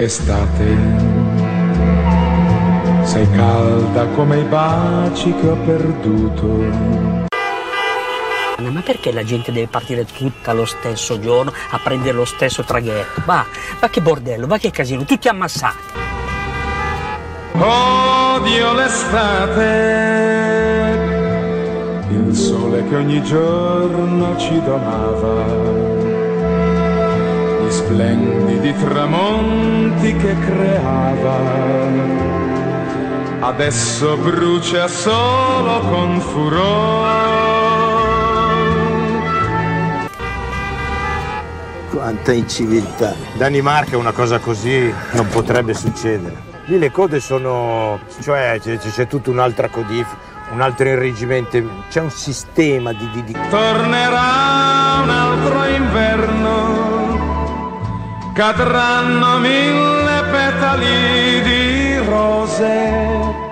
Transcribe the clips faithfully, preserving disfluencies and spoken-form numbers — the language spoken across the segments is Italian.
Estate, sei calda come i baci che ho perduto. Ma perché la gente deve partire tutta lo stesso giorno a prendere lo stesso traghetto? Va, va che bordello, va che casino, tutti ammassati. Odio l'estate, il sole che ogni giorno ci donava, gli splendidi tramonti che creava. Adesso brucia solo con furore. Quanta inciviltà. Danimarca una cosa così non potrebbe succedere. Lì le code sono, cioè c'è, c'è tutta un'altra codifica, un altro irriggimento, c'è un sistema di, di, di... Tornerà un altro inverno, cadranno mille petali di rose.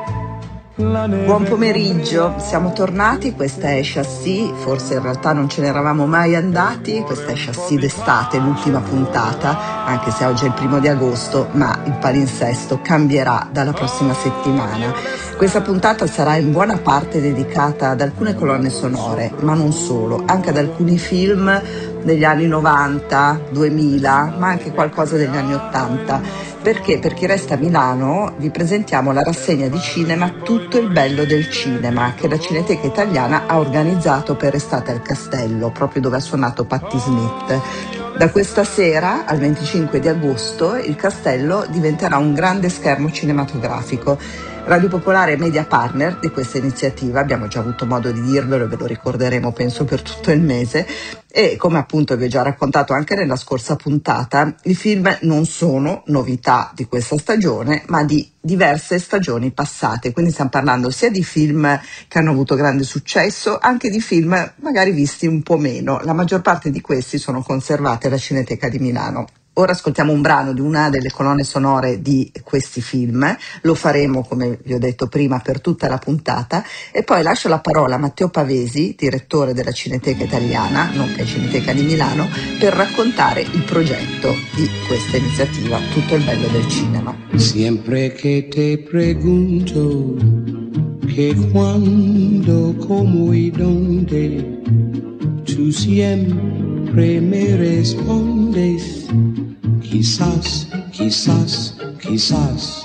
Buon pomeriggio, siamo tornati, questa è Chassis, forse in realtà non ce ne eravamo mai andati, questa è Chassis d'estate, l'ultima puntata, anche se oggi è il primo di agosto, ma il palinsesto cambierà dalla prossima settimana. Questa puntata sarà in buona parte dedicata ad alcune colonne sonore, ma non solo, anche ad alcuni film degli anni novanta, duemila, ma anche qualcosa degli anni ottanta. Perché per chi resta a Milano vi presentiamo la rassegna di cinema Tutto il bello del cinema che la Cineteca Italiana ha organizzato per Estate al Castello, proprio dove ha suonato Patti Smith. Da questa sera al venticinque di agosto il Castello diventerà un grande schermo cinematografico. Radio Popolare è media partner di questa iniziativa, abbiamo già avuto modo di dirvelo e ve lo ricorderemo penso per tutto il mese, e come appunto vi ho già raccontato anche nella scorsa puntata, i film non sono novità di questa stagione ma di diverse stagioni passate, quindi stiamo parlando sia di film che hanno avuto grande successo, anche di film magari visti un po' meno. La maggior parte di questi sono conservati alla Cineteca di Milano. Ora ascoltiamo un brano di una delle colonne sonore di questi film, lo faremo come vi ho detto prima per tutta la puntata e poi lascio la parola a Matteo Pavesi, direttore della Cineteca Italiana, nonché Cineteca di Milano, per raccontare il progetto di questa iniziativa Tutto il bello del cinema. Siempre que te pregunto que cuando, como y dónde, tu siempre me respondes quizás, quizás, quizás.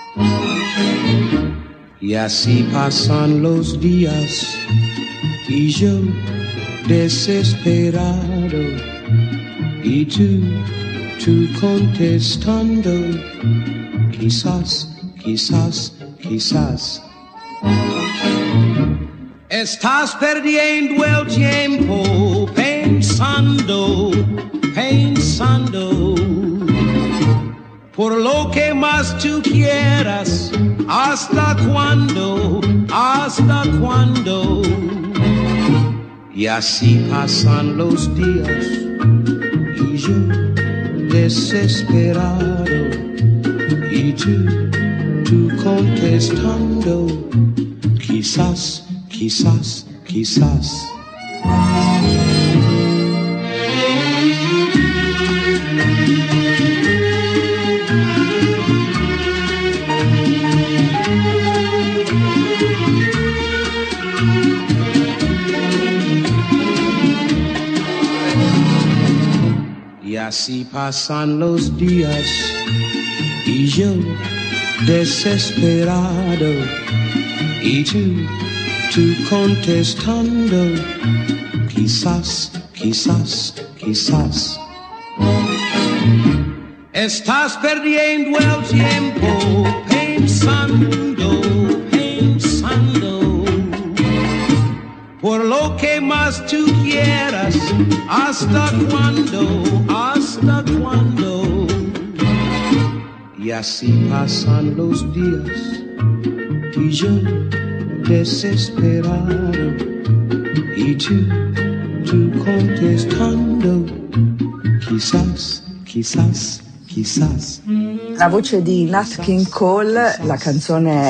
Y así pasan los días y yo desesperado y tú, tú contestando quizás, quizás, quizás. Estás perdiendo el tiempo pensando, pensando por lo que más tú quieras. ¿Hasta cuándo? ¿Hasta cuándo? Y así pasan los días y yo desesperado y tú, tú contestando quizás, quizás, quizás. Y así pasan los días y yo desesperado y tú, tú contestando quizás, quizás, quizás. Estás perdiendo el tiempo pensando, pensando por lo que más tú quieras. ¿Hasta cuándo? ¿Hasta cuándo? Y así pasan los días y yo desesperado y tú, tú contestando quizás, quizás, quizás. La voce di Nat King Cole, la canzone è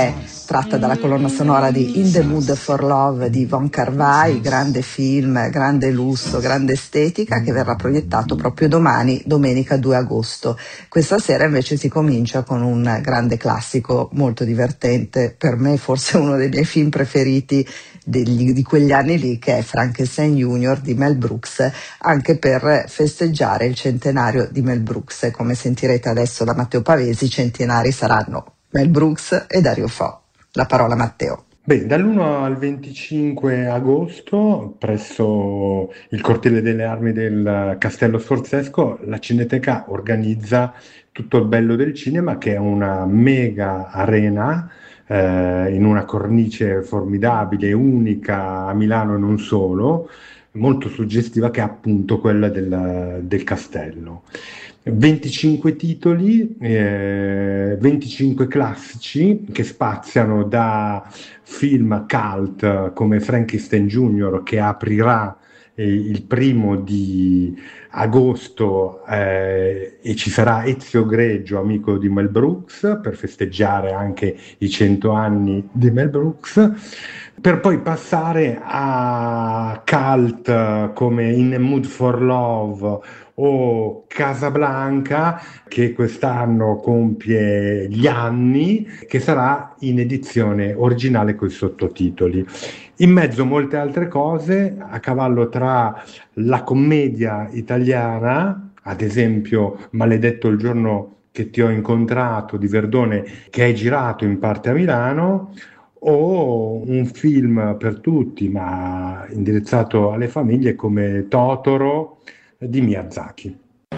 tratta dalla colonna sonora di In the Mood for Love di Von Kar-wai, grande film, grande lusso, grande estetica, che verrà proiettato proprio domani, domenica due agosto. Questa sera invece si comincia con un grande classico molto divertente, per me forse uno dei miei film preferiti degli, di quegli anni lì, che è Frankenstein Junior di Mel Brooks, anche per festeggiare il centenario di Mel Brooks. Come sentirete adesso da Matteo Pavesi, i centenari saranno Mel Brooks e Dario Fo. La parola a Matteo. Beh, dall'primo al venticinque agosto, presso il Cortile delle Armi del Castello Sforzesco, la Cineteca organizza Tutto il bello del cinema, che è una mega arena eh, in una cornice formidabile, unica a Milano e non solo, molto suggestiva, che è appunto quella del, del castello. venticinque titoli, eh, venticinque classici che spaziano da film cult come Frankenstein Junior, che aprirà eh, il primo di agosto eh, e ci sarà Ezio Greggio, amico di Mel Brooks, per festeggiare anche i cento anni di Mel Brooks, per poi passare a cult come In the Mood for Love o Casablanca, che quest'anno compie gli anni, che sarà in edizione originale con i sottotitoli. In mezzo molte altre cose, a cavallo tra la commedia italiana, ad esempio Maledetto il giorno che ti ho incontrato di Verdone, che è girato in parte a Milano, o un film per tutti ma indirizzato alle famiglie come Totoro di Miyazaki.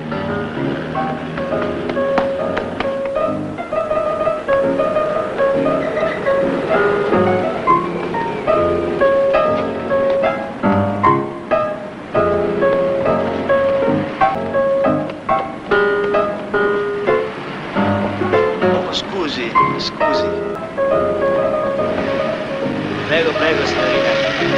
Oh, scusi, scusi. Prego, prego, signorina.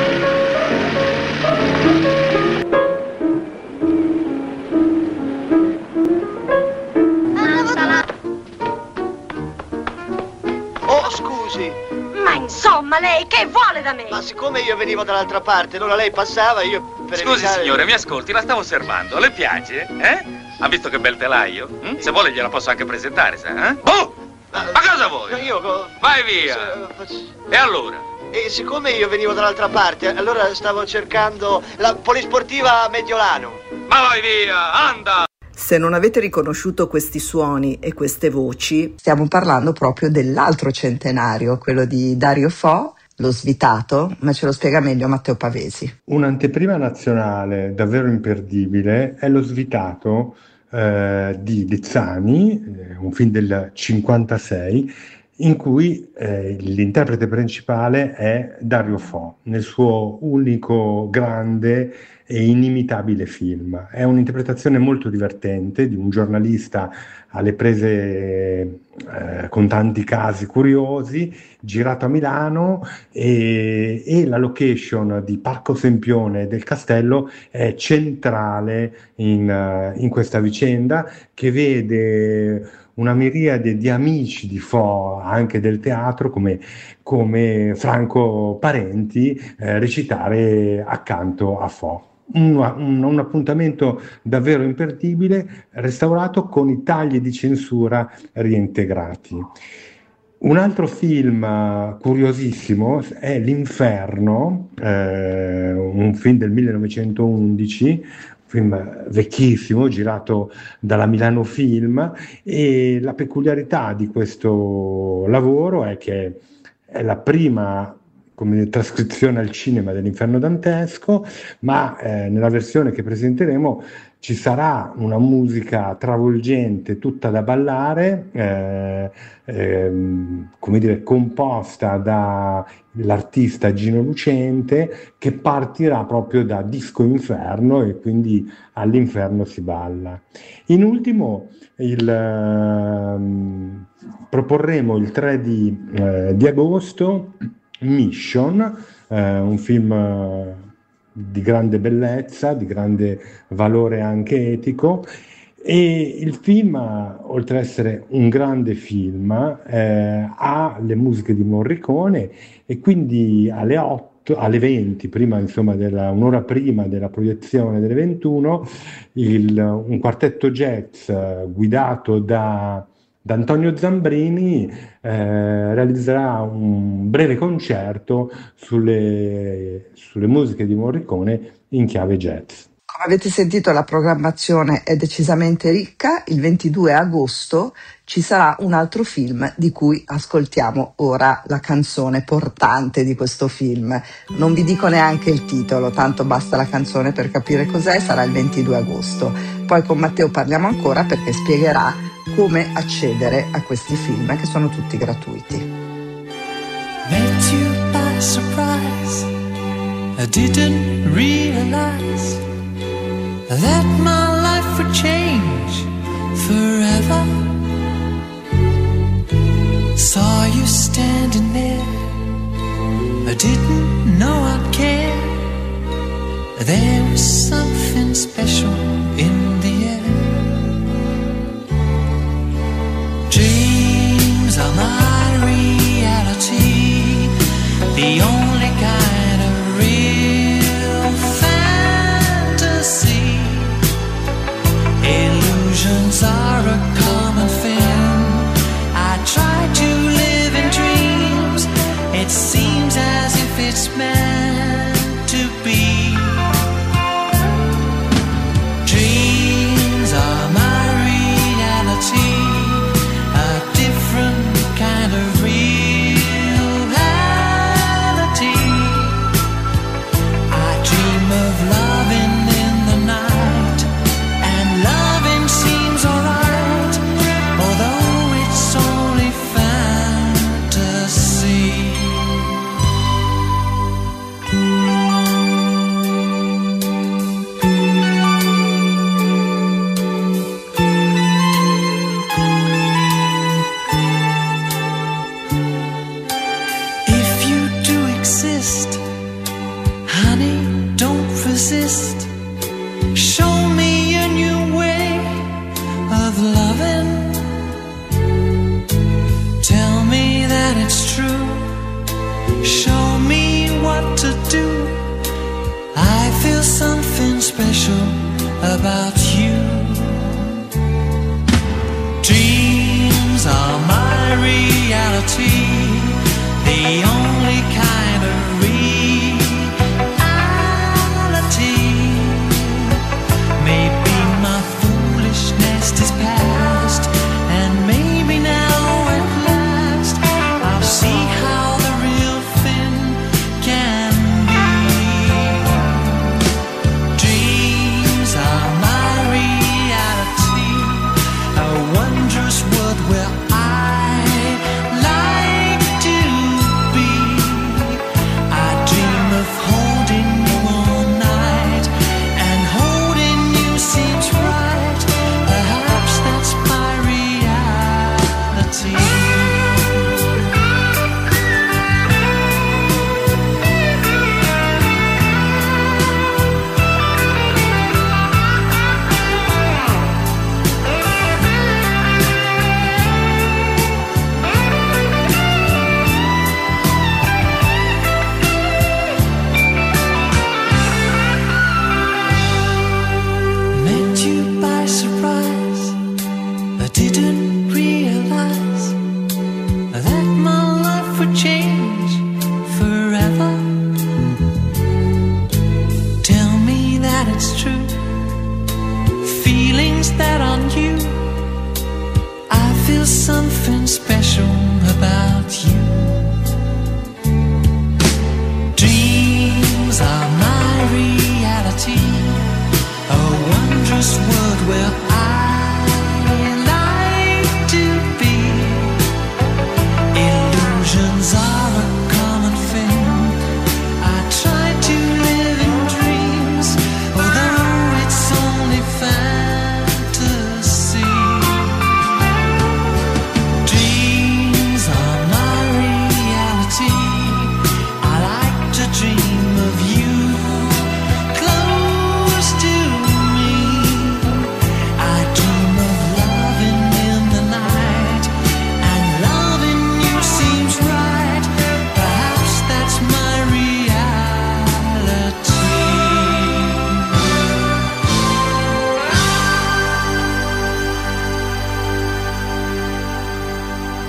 Oh, scusi. Ma insomma, lei che vuole da me? Ma siccome io venivo dall'altra parte, allora lei passava, io per Scusi evitare... signore, mi ascolti, la stavo osservando. Le piace? Eh? Ha visto che bel telaio? Hm? Se vuole gliela posso anche presentare, sa? Eh? Oh! Ma cosa vuoi? Io... Vai via! E allora? E siccome io venivo dall'altra parte, allora stavo cercando la polisportiva Mediolano. Ma vai via, anda! Se non avete riconosciuto questi suoni e queste voci, stiamo parlando proprio dell'altro centenario, quello di Dario Fo, Lo Svitato, ma ce lo spiega meglio Matteo Pavesi. Un'anteprima nazionale davvero imperdibile è Lo Svitato eh, di Dezzani, eh, un film del cinquantasei, in cui eh, l'interprete principale è Dario Fo, nel suo unico grande e inimitabile film. È un'interpretazione molto divertente di un giornalista alle prese eh, con tanti casi curiosi, girato a Milano, e, e la location di Parco Sempione del Castello è centrale in, in questa vicenda, che vede una miriade di amici di Fo, anche del teatro, come, come Franco Parenti, eh, recitare accanto a Fo. Un, un, un appuntamento davvero imperdibile, restaurato con i tagli di censura riintegrati. Un altro film uh, curiosissimo è L'Inferno, eh, un film del millenovecentoundici, film vecchissimo, girato dalla Milano Film, e la peculiarità di questo lavoro è che è la prima come trascrizione al cinema dell'Inferno dantesco, ma eh, nella versione che presenteremo ci sarà una musica travolgente, tutta da ballare, eh, ehm, come dire, composta dall'artista Gino Lucente, che partirà proprio da Disco Inferno, e quindi all'inferno si balla. In ultimo, il, ehm, proporremo il tre di, eh, di agosto Mission, eh, un film eh, di grande bellezza, di grande valore anche etico, E il film, oltre ad essere un grande film, eh, ha le musiche di Morricone, e quindi alle otto, alle venti, prima, insomma, della, un'ora prima della proiezione delle ventuno, il, un quartetto jazz guidato da, da Antonio Zambrini eh, realizzerà un breve concerto sulle, sulle musiche di Morricone in chiave jazz. Come avete sentito, la programmazione è decisamente ricca. Il ventidue agosto ci sarà un altro film di cui ascoltiamo ora la canzone portante di questo film. Non vi dico neanche il titolo, tanto basta la canzone per capire cos'è. Sarà il ventidue agosto. Poi con Matteo parliamo ancora, perché spiegherà come accedere a questi film, che sono tutti gratuiti. Met you by surprise. I didn't realize that my life would change forever. Saw you standing there, I didn't know I'd care. There was something special in the air. Dreams are my reality, the only kind of real fantasy. Illusions are a common thing. I try to live in dreams. It seems as if it's meant to be. Dreams are my reality, a different kind of reality. I dream of loving in the night, and loving seems alright, although it's only fantasy. If you do exist, honey, don't resist. Show me a new way of loving. Tell me that it's true. Show me what to do. I feel something special about you. Dreams are my reality, the only kind of reality. Maybe my foolishness is past, and maybe now at last I'll see how the real thing can be. Dreams are my reality, a wondrous world where I like to be. I dream of holding you all night, and holding you seems right. Perhaps that's my reality. Met you by surprise, I didn't realize that my life would change forever. Tell me that it's true. Feelings that are new. I feel something special about you. Dreams are my reality, a wondrous world where I like to be. Illusions are a common thing. I try to live in dreams, although it's only fantasy.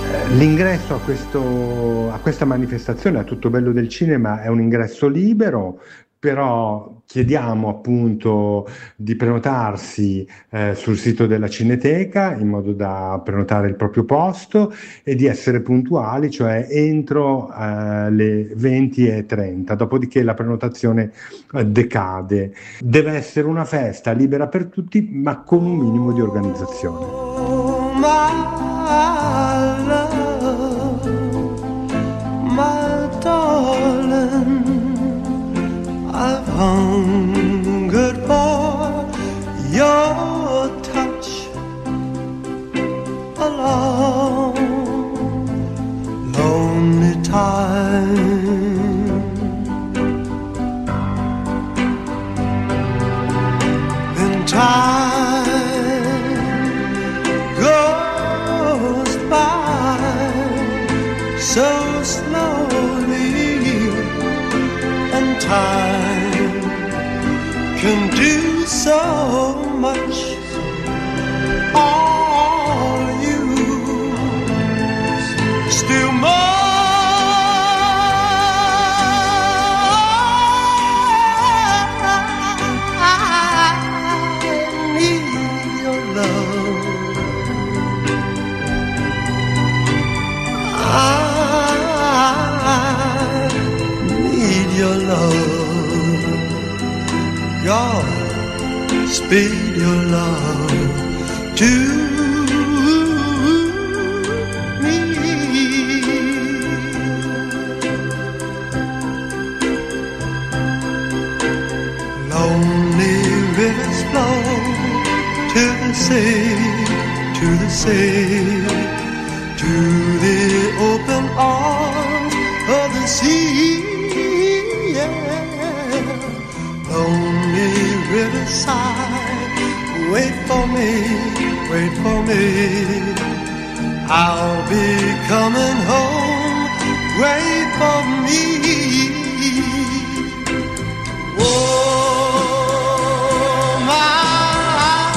L'ingresso a, questo, a questa manifestazione, a Tutto Bello del Cinema, è un ingresso libero, però chiediamo appunto di prenotarsi eh, sul sito della Cineteca in modo da prenotare il proprio posto e di essere puntuali, cioè entro eh, le venti e trenta, dopodiché la prenotazione eh, decade. Deve essere una festa libera per tutti, ma con un minimo di organizzazione. Oh, my love, my darling, I've hungered for your touch a long, lonely time. In time goes by so slowly, and time can do so much. All you still more. I need your love. I need your love. God, speed your love to me. Lonely rivers flow to the sea, to the sea, to the open arms of the sea. Yeah. Lonely riverside, wait for me, wait for me. I'll be coming home, wait for me. Oh, my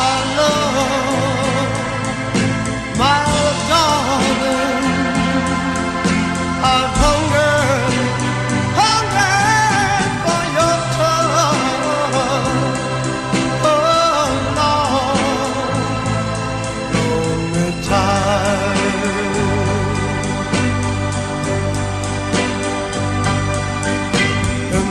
love, my darling, I've hungered, hungered for your touch. Oh, Lord, lonely time. And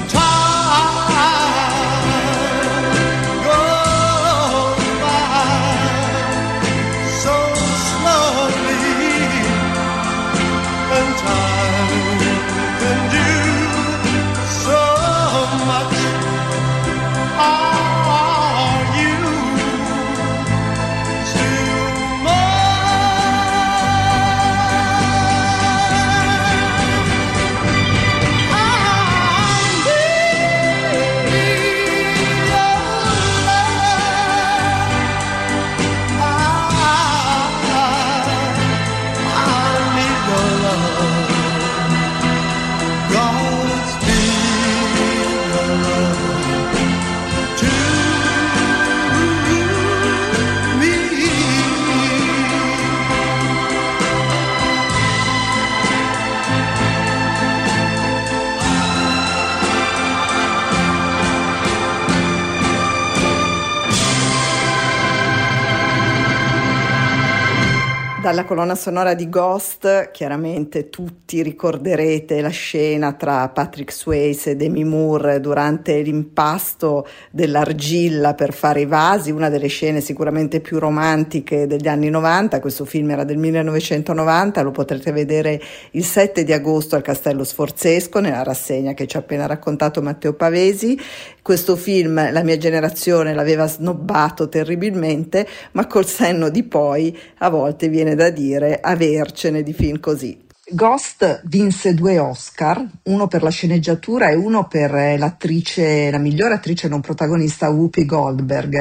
time goes by so slowly, and time can do so much. Are you still Dalla colonna sonora di Ghost, chiaramente tutti ricorderete la scena tra Patrick Swayze e Demi Moore durante l'impasto dell'argilla per fare i vasi, una delle scene sicuramente più romantiche degli anni novanta. Questo film era del millenovecentonovanta, lo potrete vedere il sette di agosto al Castello Sforzesco nella rassegna che ci ha appena raccontato Matteo Pavesi. Questo film la mia generazione l'aveva snobbato terribilmente, ma col senno di poi a volte viene da dire avercene di film così. Ghost vinse due Oscar, uno per la sceneggiatura e uno per l'attrice, la migliore attrice non protagonista, Whoopi Goldberg.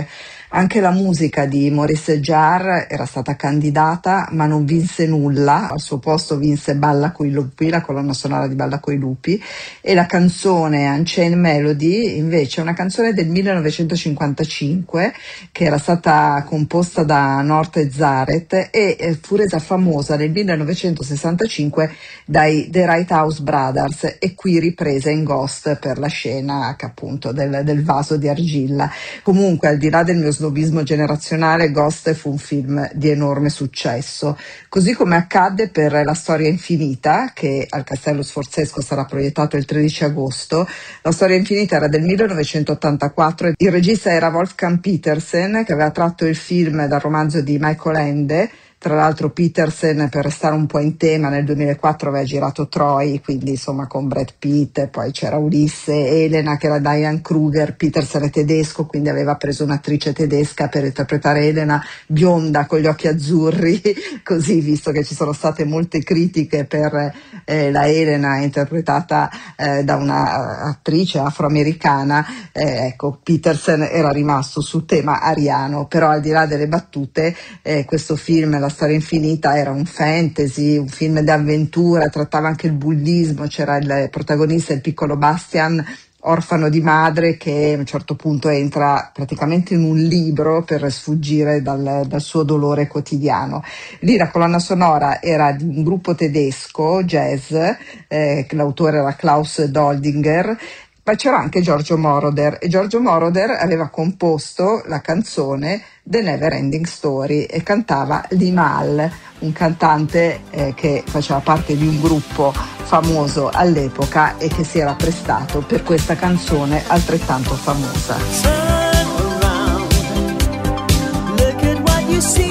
Anche la musica di Maurice Jarre era stata candidata ma non vinse nulla, al suo posto vinse Balla coi lupi, la colonna sonora di Balla coi lupi, e la canzone Unchained Melody invece è una canzone del millenovecentocinquantacinque che era stata composta da North Zareth e fu resa famosa nel millenovecentosessantacinque dai The Right House Brothers e qui ripresa in Ghost per la scena che appunto del, del vaso di argilla. Comunque, al di là del mio snobismo generazionale, Ghost fu un film di enorme successo, così come accadde per La storia infinita, che al Castello Sforzesco sarà proiettato il tredici agosto. La storia infinita era del millenovecentottantaquattro, il regista era Wolfgang Petersen, che aveva tratto il film dal romanzo di Michael Ende. Tra l'altro Petersen, per restare un po' in tema, nel duemilaquattro aveva girato Troy, quindi insomma con Brad Pitt, poi c'era Ulisse, Elena che era Diane Kruger. Petersen è tedesco, quindi aveva preso un'attrice tedesca per interpretare Elena, bionda con gli occhi azzurri, così, visto che ci sono state molte critiche per eh, la Elena interpretata eh, da una attrice afroamericana, eh, ecco, Petersen era rimasto sul tema ariano. Però al di là delle battute, eh, questo film, La storia infinita, era un fantasy, un film d'avventura, trattava anche il bullismo, c'era il protagonista, il piccolo Bastian, orfano di madre, che a un certo punto entra praticamente in un libro per sfuggire dal, dal suo dolore quotidiano. Lì la colonna sonora era di un gruppo tedesco, jazz, eh, l'autore era Klaus Doldinger, ma c'era anche Giorgio Moroder, e Giorgio Moroder aveva composto la canzone The Never Ending Story e cantava Limahl, un cantante eh, che faceva parte di un gruppo famoso all'epoca e che si era prestato per questa canzone altrettanto famosa. Turn around, look at what you see.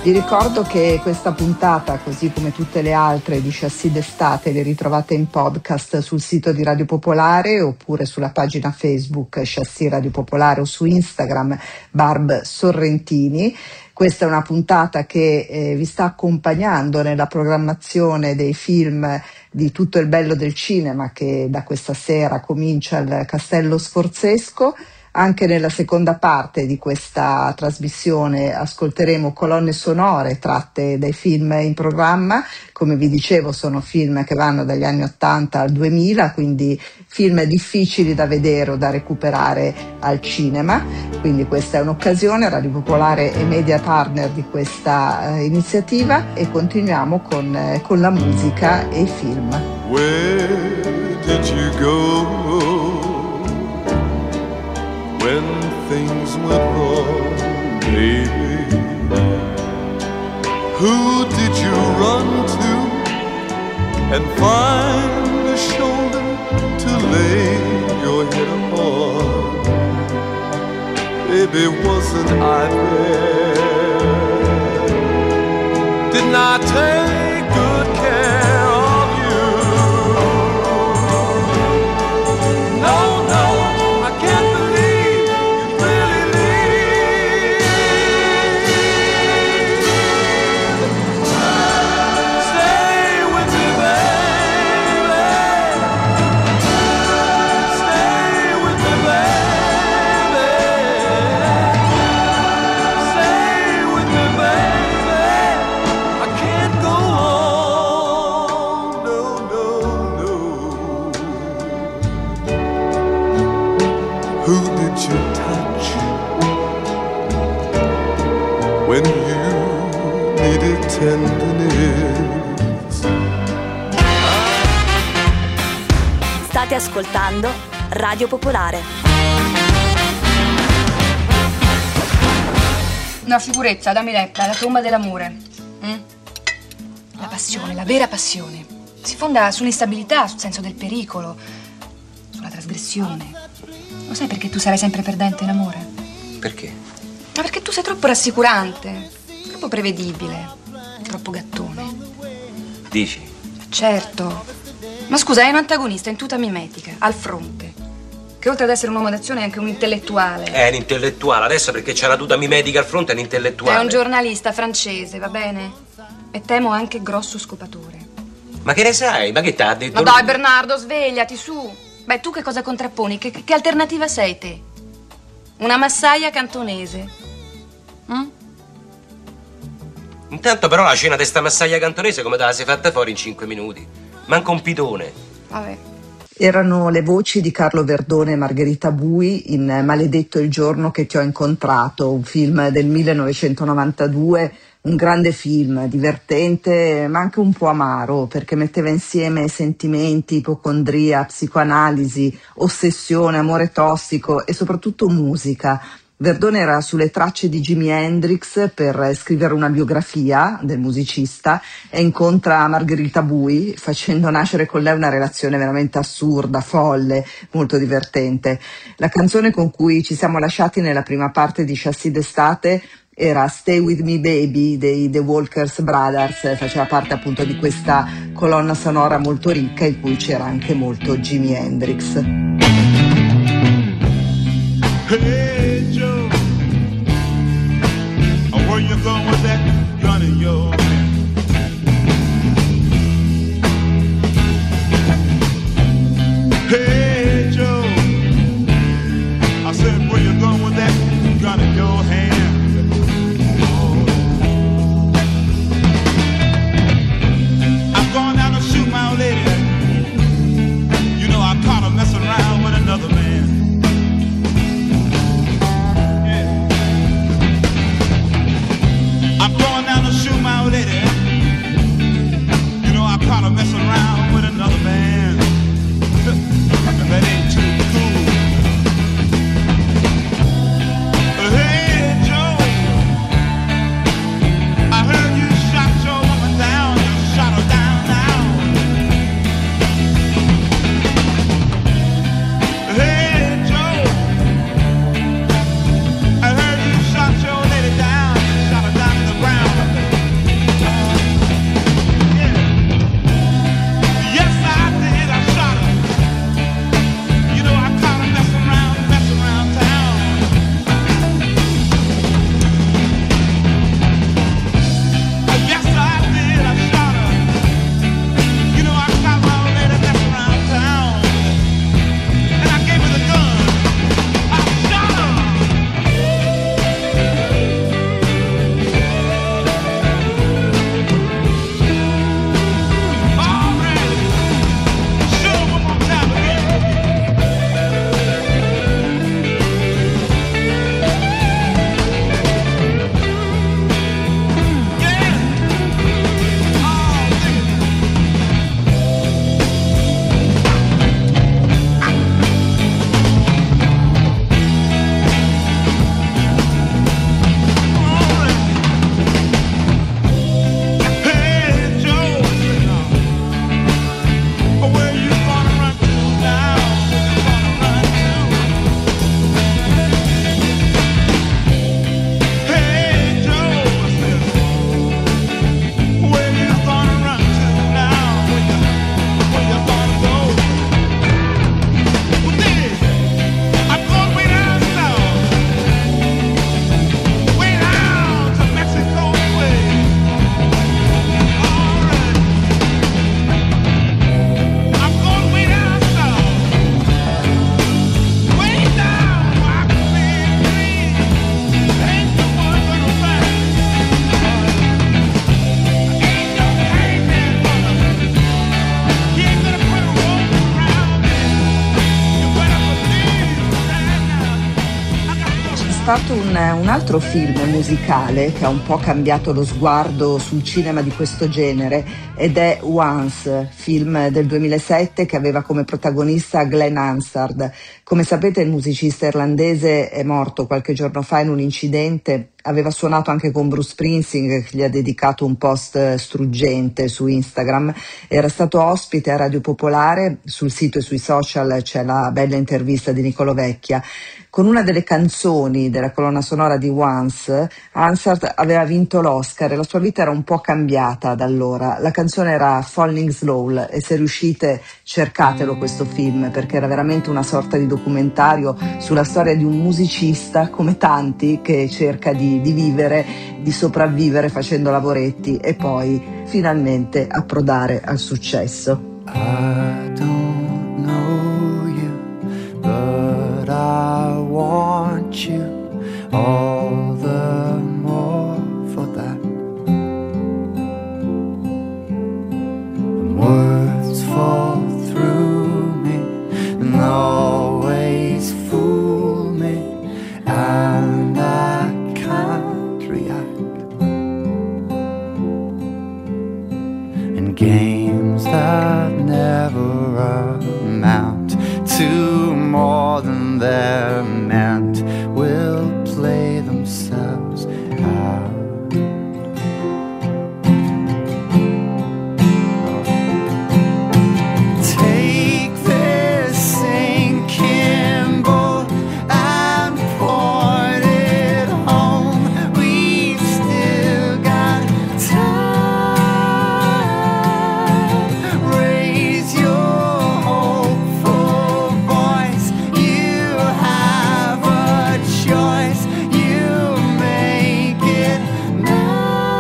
Vi ricordo che questa puntata, così come tutte le altre di Chassis d'estate, le ritrovate in podcast sul sito di Radio Popolare oppure sulla pagina Facebook Chassis Radio Popolare o su Instagram Barb Sorrentini. Questa è una puntata che eh, vi sta accompagnando nella programmazione dei film di Tutto il bello del cinema, che da questa sera comincia al Castello Sforzesco. Anche nella seconda parte di questa trasmissione ascolteremo colonne sonore tratte dai film in programma. Come vi dicevo, sono film che vanno dagli anni ottanta al duemila, quindi film difficili da vedere o da recuperare al cinema. Quindi questa è un'occasione, Radio Popolare e media partner di questa eh, iniziativa, e continuiamo con, eh, con la musica e i film. Where did you go when things went wrong, baby? Who did you run to and find a shoulder to lay your head upon? Baby, wasn't I there? Didn't I take good care of you? No, no. When you needed tenderness. State ascoltando Radio Popolare. Una sicurezza, dammi letta, la tomba dell'amore. Mm? La passione, la vera passione, si fonda sull'instabilità, sul senso del pericolo, sulla trasgressione. Lo sai perché tu sarai sempre perdente in amore? Perché? Ma perché tu sei troppo rassicurante, troppo prevedibile, troppo gattone. Dici? Certo. Ma scusa, è un antagonista in tuta mimetica, al fronte, che oltre ad essere un uomo d'azione è anche un intellettuale. È un intellettuale, adesso perché c'è la tuta mimetica al fronte è un intellettuale. È un giornalista francese, va bene? E temo anche grosso scopatore. Ma che ne sai? Ma che t'ha detto? Ma dai, Bernardo, svegliati, su. Beh, tu che cosa contrapponi? Che, che alternativa sei te? Una massaia cantonese. Mm? Intanto però la cena di sta massaia cantonese come te la sei fatta fuori in cinque minuti? Manca un pitone. Vabbè. Erano le voci di Carlo Verdone e Margherita Bui in Maledetto il giorno che ti ho incontrato, un film del millenovecentonovantadue, un grande film, divertente ma anche un po' amaro, perché metteva insieme sentimenti, ipocondria, psicoanalisi, ossessione, amore tossico e soprattutto musica. Verdone era sulle tracce di Jimi Hendrix per scrivere una biografia del musicista e incontra Margherita Bui, facendo nascere con lei una relazione veramente assurda, folle, molto divertente. La canzone con cui ci siamo lasciati nella prima parte di Chassis d'estate era Stay With Me Baby dei The Walkers Brothers, faceva parte appunto di questa colonna sonora molto ricca in cui c'era anche molto Jimi Hendrix. Hey Joe, where you going with that gun in your hand? Hey Joe, I said where you going with that gun in your hand? Oh. I'm going down to shoot my old lady. You know I caught her messing around with another man. I'm going down to shoot my old lady. You know I caught her messing around with another man. And that ain't too cool. Hey Joe, I heard you shot your woman down. You shot her down now. Hey Joe, I heard you shot your lady down. You shot her down to the ground. ascoltato un, un altro film musicale che ha un po' cambiato lo sguardo sul cinema di questo genere ed è Once, film del duemilasette che aveva come protagonista Glenn Hansard. Come sapete, il musicista irlandese è morto qualche giorno fa in un incidente. Aveva suonato anche con Bruce Springsteen, che gli ha dedicato un post struggente su Instagram. Era stato ospite a Radio Popolare, sul sito e sui social c'è la bella intervista di Nicolò Vecchia. Con una delle canzoni della colonna sonora di Once, Hansard aveva vinto l'Oscar e la sua vita era un po' cambiata da allora. La canzone era Falling Slow e se riuscite cercatelo questo film, perché era veramente una sorta di documentario sulla storia di un musicista come tanti che cerca di, di vivere, di sopravvivere facendo lavoretti e poi finalmente approdare al successo. I don't know you, but I want you all the more for that. Words fall through me and always fool me, and I can't react. And games that never amount to more than they're meant will play themselves out. Take this sinking boat and port it home. We've still got time. Raise your hopeful voice. You have a choice. You make it now.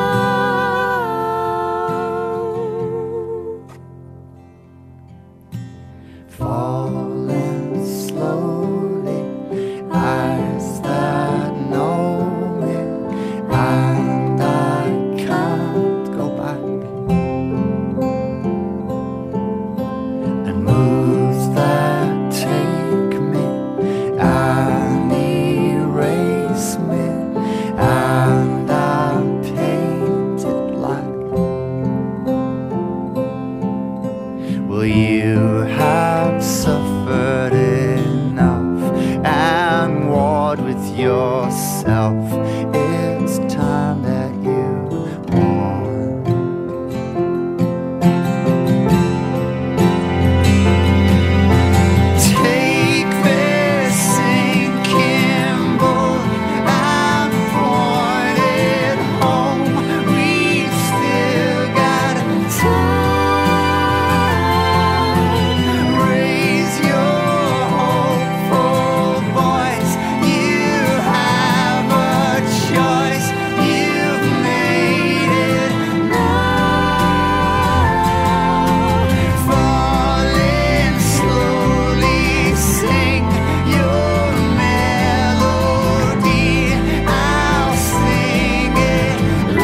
Falling slowly, eyes that know me, and I can't go back. And moves that take me and erase me, and I'm painted black. Well, you have suffered enough and warred with yourself. It's time that you won. Take this sinking boat and port it home. We've still got time. Raise your hopeful voice. You have a choice. You've made it now. Falling slowly, sing your melody. I'll sing it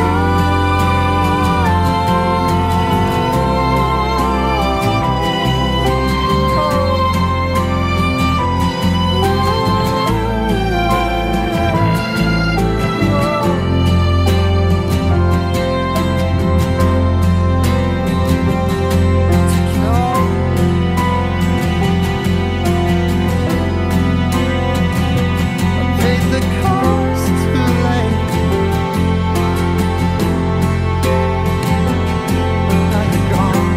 paid the cost too late. Now you're gone.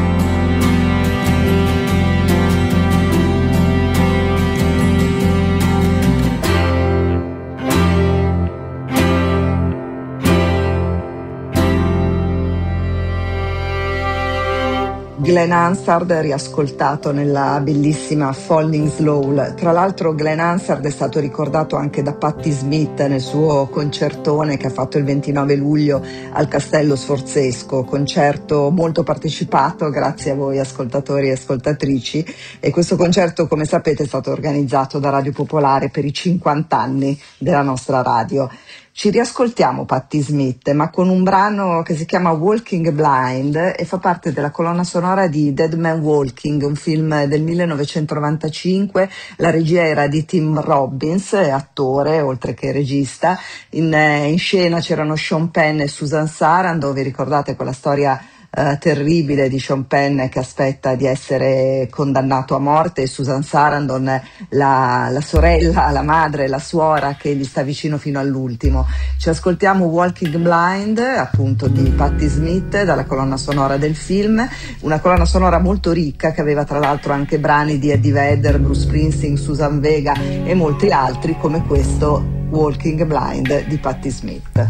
Glenn Hansard riascoltato nella bellissima Falling Slow. Tra l'altro Glenn Hansard è stato ricordato anche da Patti Smith nel suo concertone che ha fatto il ventinove luglio al Castello Sforzesco, concerto molto partecipato grazie a voi ascoltatori e ascoltatrici, e questo concerto, come sapete, è stato organizzato da Radio Popolare per i cinquanta anni della nostra radio. Ci riascoltiamo Patti Smith, ma con un brano che si chiama Walking Blind e fa parte della colonna sonora di Dead Man Walking, un film del millenovecentonovantacinque. La regia era di Tim Robbins, attore oltre che regista. In, in scena c'erano Sean Penn e Susan Sarandon. Vi ricordate quella storia Uh, terribile di Sean Penn che aspetta di essere condannato a morte, e Susan Sarandon, la, la sorella, la madre, la suora che gli sta vicino fino all'ultimo. Ci ascoltiamo Walking Blind, appunto di Patti Smith, dalla colonna sonora del film, una colonna sonora molto ricca che aveva tra l'altro anche brani di Eddie Vedder, Bruce Springsteen, Susan Vega e molti altri, come questo Walking Blind di Patti Smith.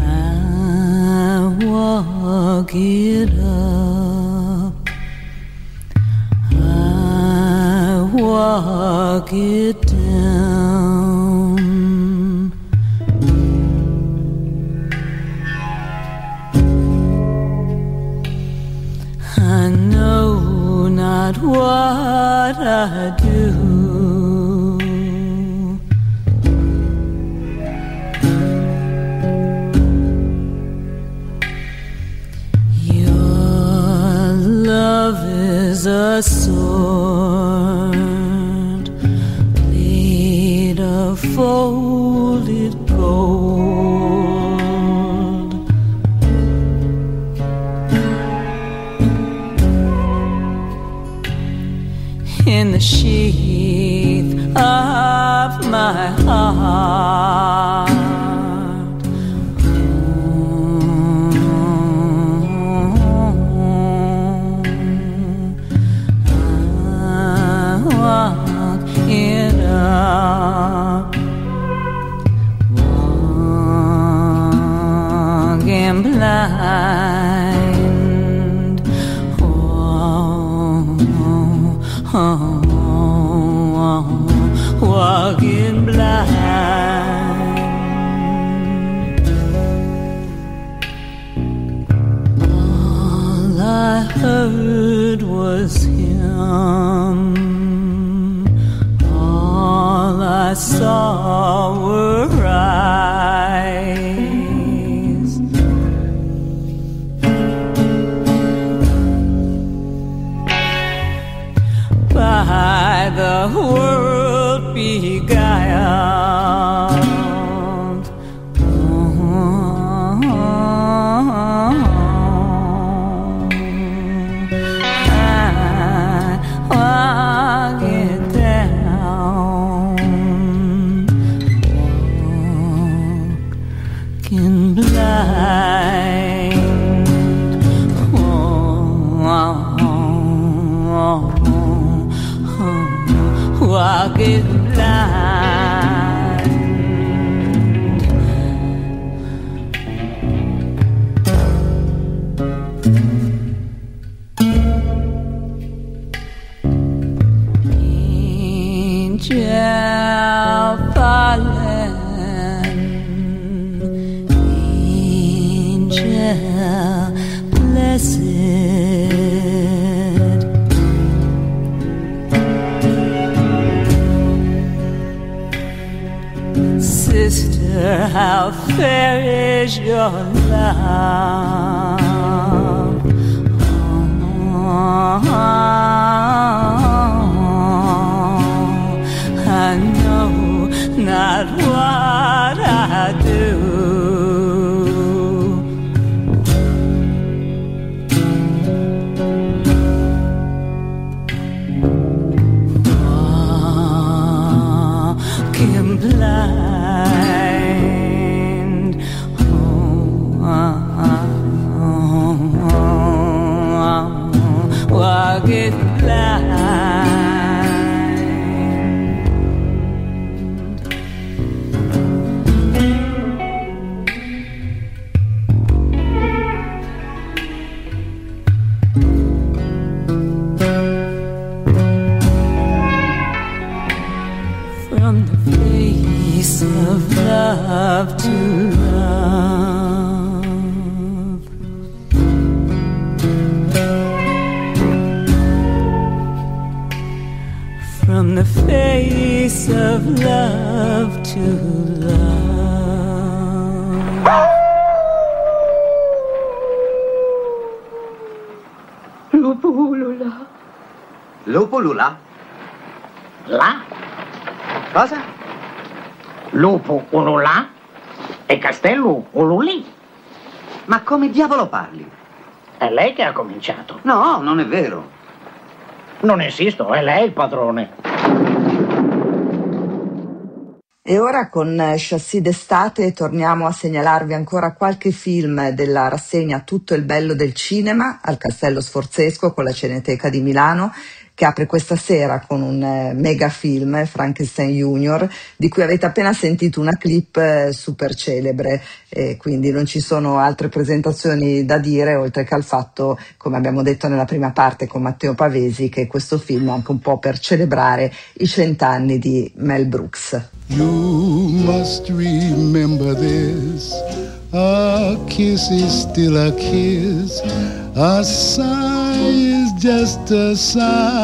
I walk it up, I walk it down. I know not what I do. Love is a sword, blade of folded gold. In the sheath of my heart, it up, walking blind, oh, oh, oh, walking blind. All I heard was him, all I saw were eyes. By the world beguiled, oh, I walk it down, walking blind, oh, oh, oh, oh, walking blind. Angel fallen, angel blessed, sister, how fair is your love. Oh, I know not what I do. Walking blind, oh, oh, oh, oh, walking Lula. Lupo Lula? Là? Cosa? Lupo ululà e castello ululì. Ma come diavolo parli? È lei che ha cominciato. No, non è vero. Non esisto, è lei il padrone. E ora con Chassis d'estate torniamo a segnalarvi ancora qualche film della rassegna Tutto il bello del cinema al Castello Sforzesco con la Cineteca di Milano, che apre questa sera con un eh, mega film, Frankenstein Junior, di cui avete appena sentito una clip eh, super celebre, e quindi non ci sono altre presentazioni da dire, oltre che al fatto, come abbiamo detto nella prima parte con Matteo Pavesi, che questo film è anche un po' per celebrare i cent'anni di Mel Brooks. You must remember this. A kiss is still a kiss. A sigh is just a sigh.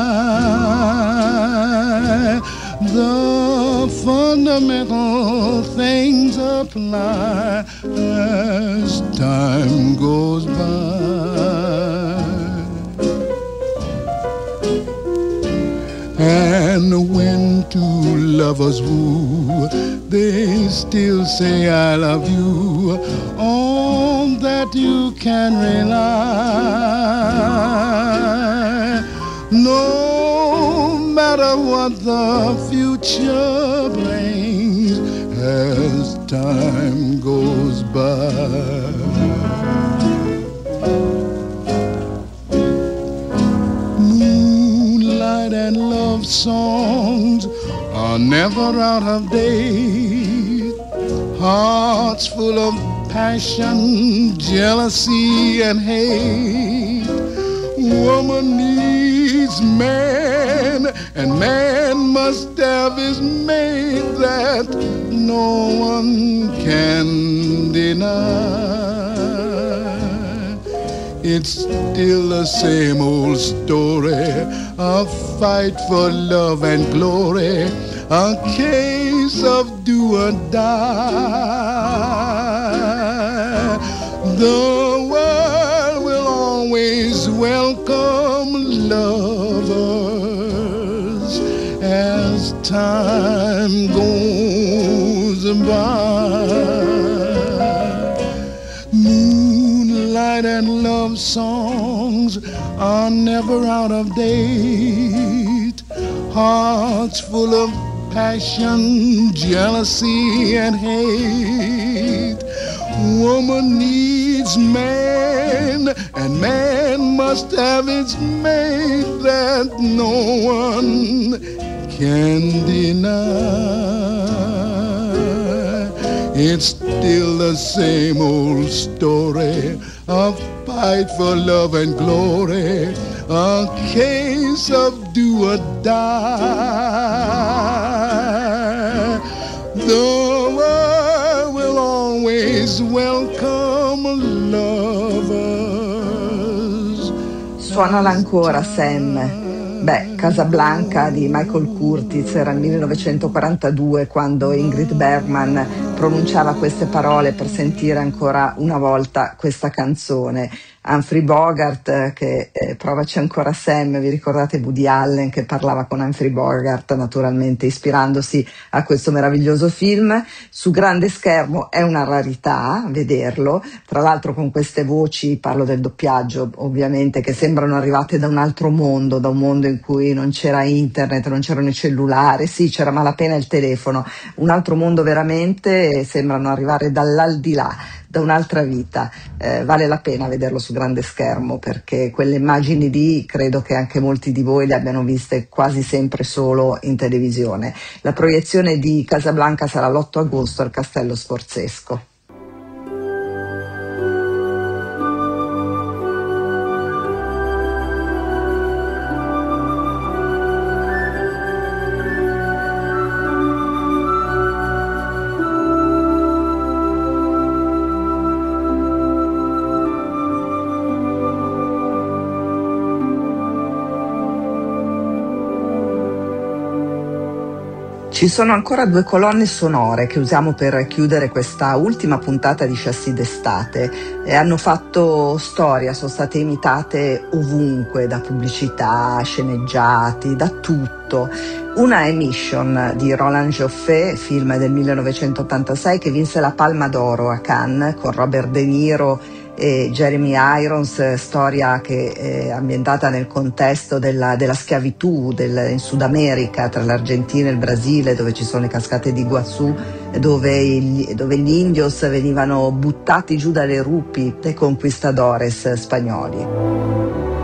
The fundamental things apply as time goes by. And when two lovers woo, they still say I love you. On that you can rely. No matter what the future brings as time goes by. And love songs are never out of date. Hearts full of passion, jealousy, and hate. Woman needs man, and man must have his mate that no one can deny. It's still the same old story, a fight for love and glory, a case of do or die. The world will always welcome lovers as time goes by. Moonlight and love songs are never out of date. Hearts full of passion, jealousy, and hate. Woman needs man, and man must have its mate that no one can deny. It's still the same old story, a fight for love and glory, a case of do or die. The world will always welcome lovers. Suonala ancora, Sam. Beh, Casablanca di Michael Curtiz era il millenovecentoquarantadue, quando Ingrid Bergman pronunciava queste parole per sentire ancora una volta questa canzone. Humphrey Bogart, che eh, provaci ancora Sam, vi ricordate Woody Allen che parlava con Humphrey Bogart, naturalmente ispirandosi a questo meraviglioso film. Su grande schermo è una rarità vederlo, tra l'altro con queste voci, parlo del doppiaggio ovviamente, che sembrano arrivate da un altro mondo, da un mondo in cui non c'era internet, non c'erano i cellulari, sì, c'era malapena il telefono, un altro mondo veramente, e sembrano arrivare dall'aldilà, da un'altra vita. Eh, vale la pena vederlo su grande schermo, perché quelle immagini lì credo che anche molti di voi le abbiano viste quasi sempre solo in televisione. La proiezione di Casablanca sarà l'otto agosto al Castello Sforzesco. Ci Ci sono ancora due colonne sonore che usiamo per chiudere questa ultima puntata di Chassis d'estate e hanno fatto storia, sono state imitate ovunque, da pubblicità, sceneggiati, da tutto. Una è Mission di Roland Joffé, film del millenovecentottantasei che vinse la Palma d'Oro a Cannes con Robert De Niro e Jeremy Irons, storia che è ambientata nel contesto della, della schiavitù del, in Sud America, tra l'Argentina e il Brasile, dove ci sono le cascate di Iguazú, dove, gli, dove gli indios venivano buttati giù dalle rupi dai conquistadores spagnoli.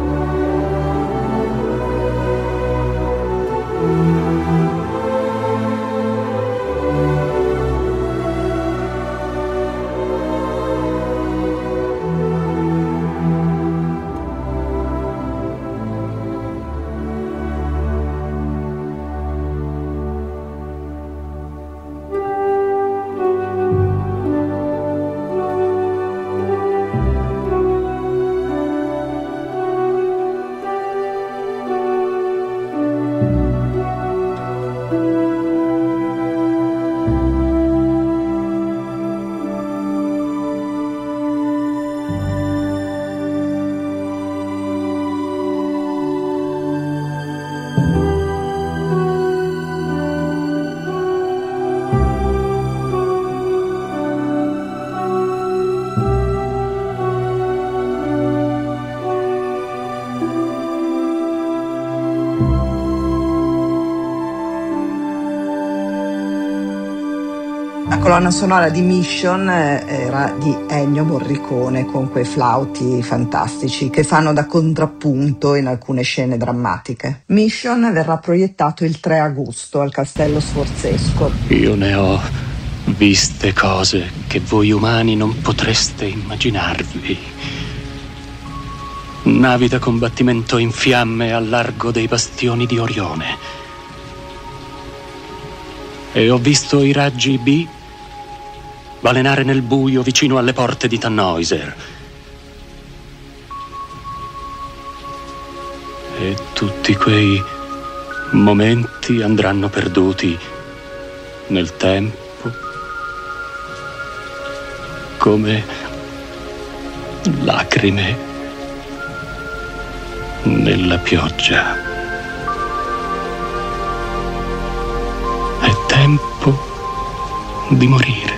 La colonna sonora di Mission era di Ennio Morricone, con quei flauti fantastici che fanno da contrappunto in alcune scene drammatiche. Mission verrà proiettato il tre agosto al Castello Sforzesco. Io ne ho viste cose che voi umani non potreste immaginarvi. Navi da combattimento in fiamme al largo dei bastioni di Orione. E ho visto i raggi B balenare nel buio vicino alle porte di Tannhäuser. E tutti quei momenti andranno perduti nel tempo, come lacrime nella pioggia. È tempo di morire.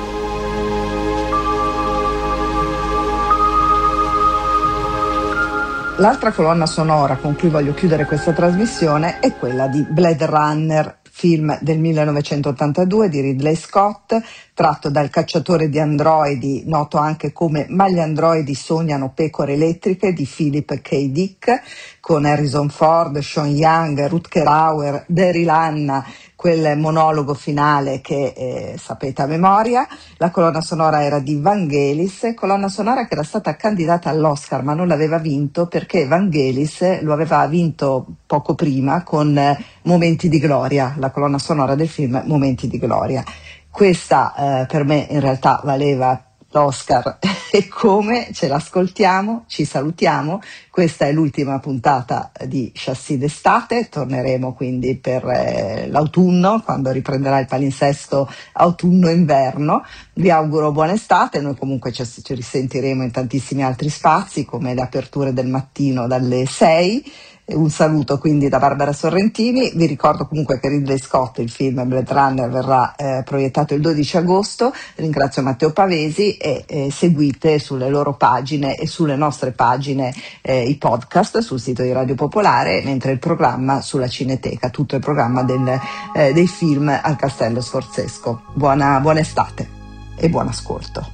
L'altra colonna sonora con cui voglio chiudere questa trasmissione è quella di Blade Runner, film del millenovecentottantadue di Ridley Scott, tratto dal Cacciatore di androidi, noto anche come Ma gli androidi sognano pecore elettriche, di Philip K. Dick, con Harrison Ford, Sean Young, Rutger Hauer, Daryl Hannah, quel monologo finale che eh, sapete a memoria. La colonna sonora era di Vangelis, colonna sonora che era stata candidata all'Oscar ma non l'aveva vinto perché Vangelis lo aveva vinto poco prima con eh, Momenti di gloria, la colonna sonora del film Momenti di gloria. Questa eh, per me in realtà valeva l'Oscar e come. Ce l'ascoltiamo, ci salutiamo. Questa è l'ultima puntata di Chassis d'estate, torneremo quindi per eh, l'autunno, quando riprenderà il palinsesto autunno-inverno. Vi auguro buona estate, noi comunque ci, ci risentiremo in tantissimi altri spazi come le aperture del mattino dalle sei. Un saluto quindi da Barbara Sorrentini. Vi ricordo comunque che Ridley Scott, il film Blade Runner, verrà eh, proiettato il dodici agosto. Ringrazio Matteo Pavesi e eh, seguite sulle loro pagine e sulle nostre pagine eh, i podcast sul sito di Radio Popolare, mentre il programma sulla Cineteca, tutto il programma del, eh, dei film al Castello Sforzesco. Buona, buona estate e buon ascolto.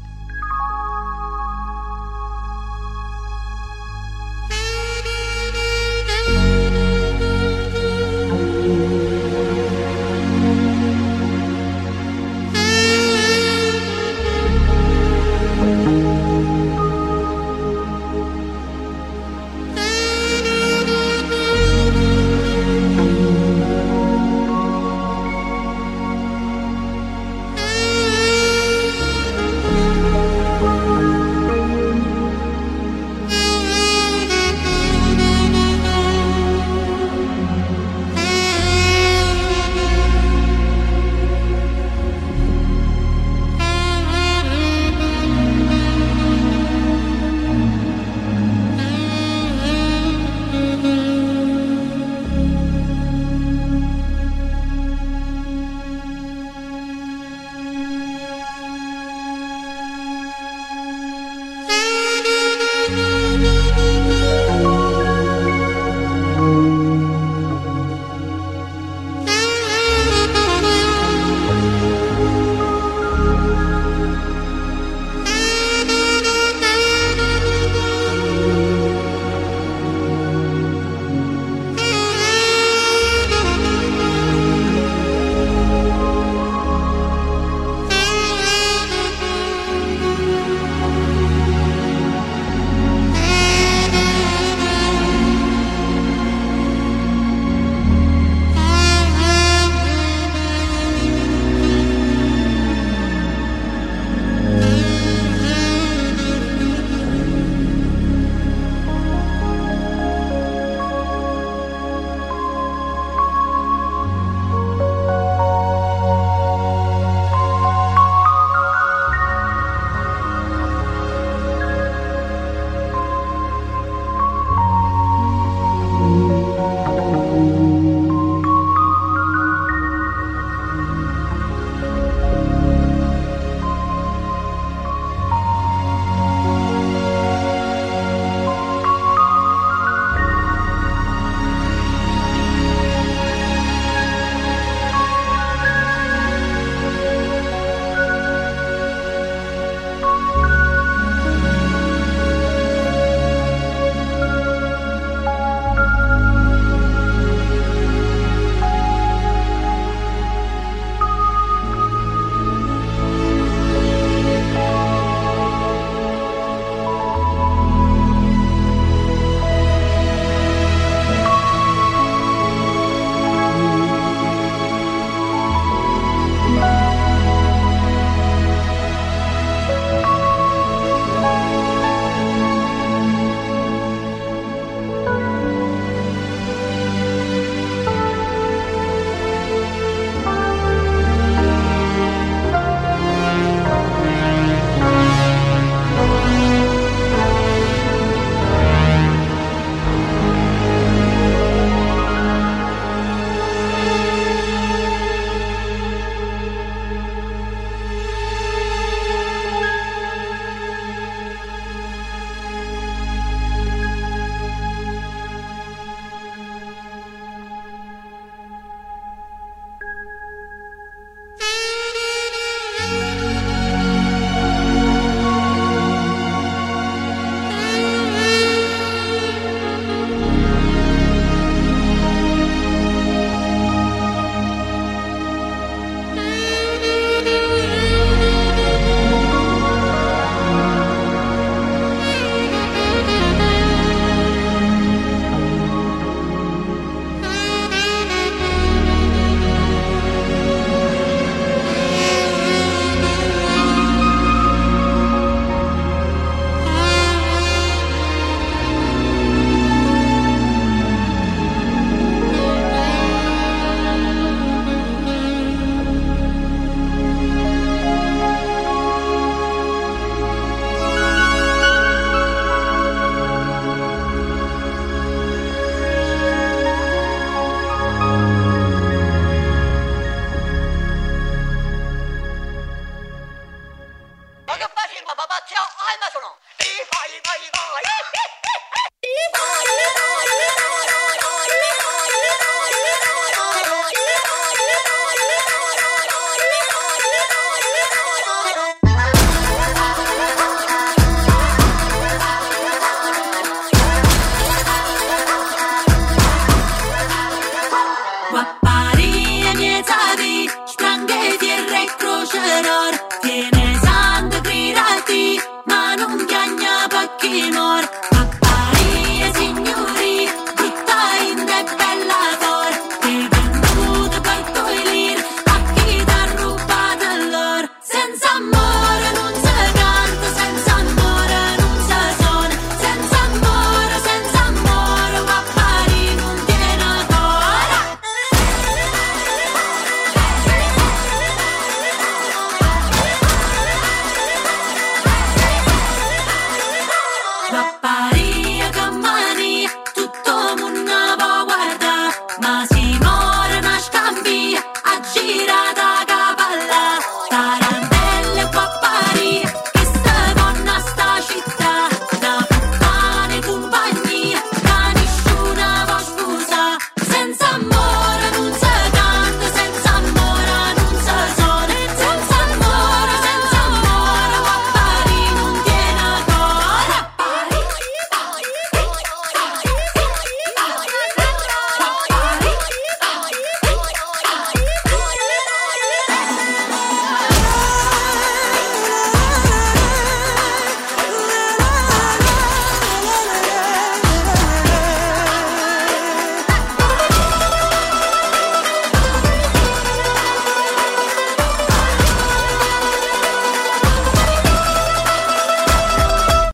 vai, vai, vai.